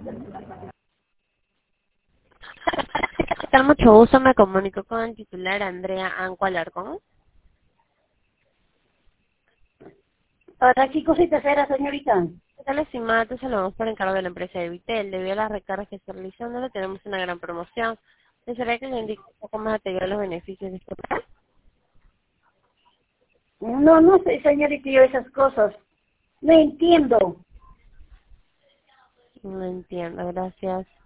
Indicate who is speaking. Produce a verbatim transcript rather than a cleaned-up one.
Speaker 1: ¿Qué tal? Mucho gusto, me comunico con el titular Andrea Anco Alarcón.
Speaker 2: ¿Para qué cositas era, señorita?
Speaker 1: ¿Qué tal, estimada? Te saludamos por encargo de la empresa de Vitel. Debido a las recargas que está realizando, le tenemos una gran promoción. ¿Desearía que le indique un poco más detallado de los beneficios de este plan?
Speaker 2: No, no sé, señorita, yo esas cosas. No entiendo.
Speaker 1: No entiendo, gracias.